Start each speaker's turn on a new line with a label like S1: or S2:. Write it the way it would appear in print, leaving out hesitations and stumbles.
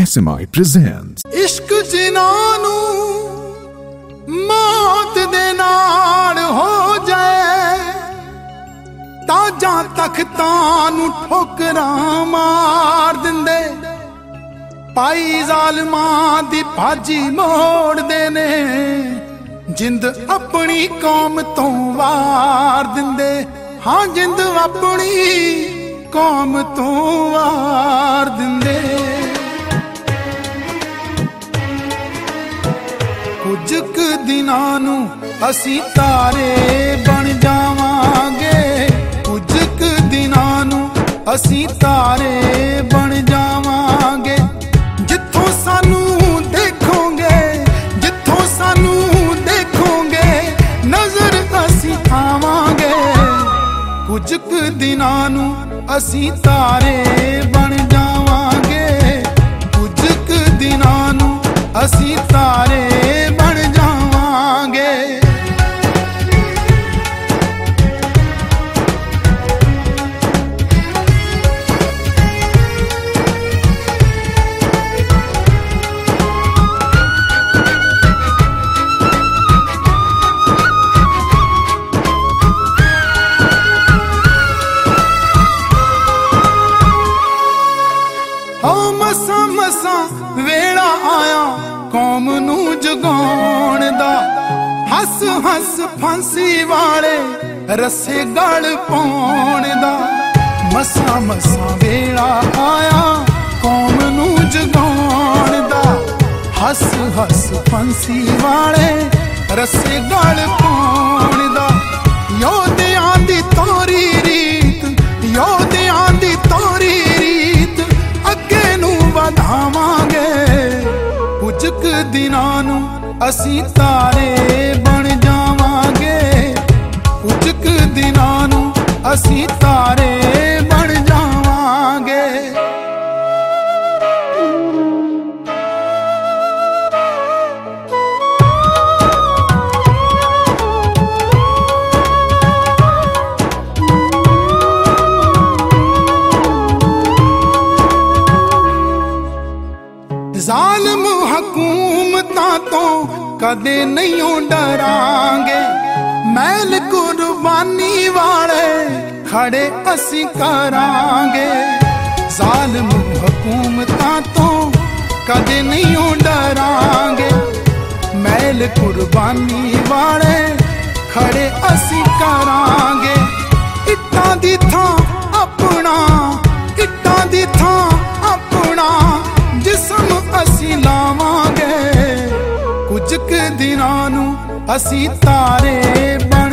S1: SMI presents
S2: इश्क जिन्हां नू मौत दे नाल हो जाए ताजा तख्तां नू ठोकरां मार दिंदे पाई जालमां दी भाजी मोड़ देने जिंद अपनी कौम तो वार दिंदे हाँ जिंद अपनी कौम तो वार दिंदे कुछ क दिनां नू असी तारे बन जावांगे कुछ क दिनां नू असी तारे बन जावांगे जिथों सानू देखोगे जिथों सानू देखोगे नजर असी आवांगे कुछ क दिनां नू असी तारे बन जावांगे कुछ क दिनां नू असी तारे बन जावांगे मसा मसा वेड़ा आया कौम नू जगाउण दा हस हस फांसी वाले रस्से गल पाउण दा मसा मसा वेड़ा आया कौम नू जगाउण दा हस हस फांसी वाले रस्से गल पाउण दा योधियां दी तोरी रीत योधियां दी तोरी रीत अगे नू वधावांगे कुछ क दिनां नू असी तारे बन जावांगे कुछ क दिनां नू असी तारे बन जावांगे जालिम हकूमतां तो कदे नहीं डरांगे मैल कुर्बानी वाले खड़े असी करांगे जालिम हकूमतां तो कदे नहीं डरांगे मैल कुर्बानी वाले खड़े असी करांगे इट्टां दी थां अपना इट्टां दी थां अपना जिसम असी लावांगे कुछ क दिनां नू असी तारे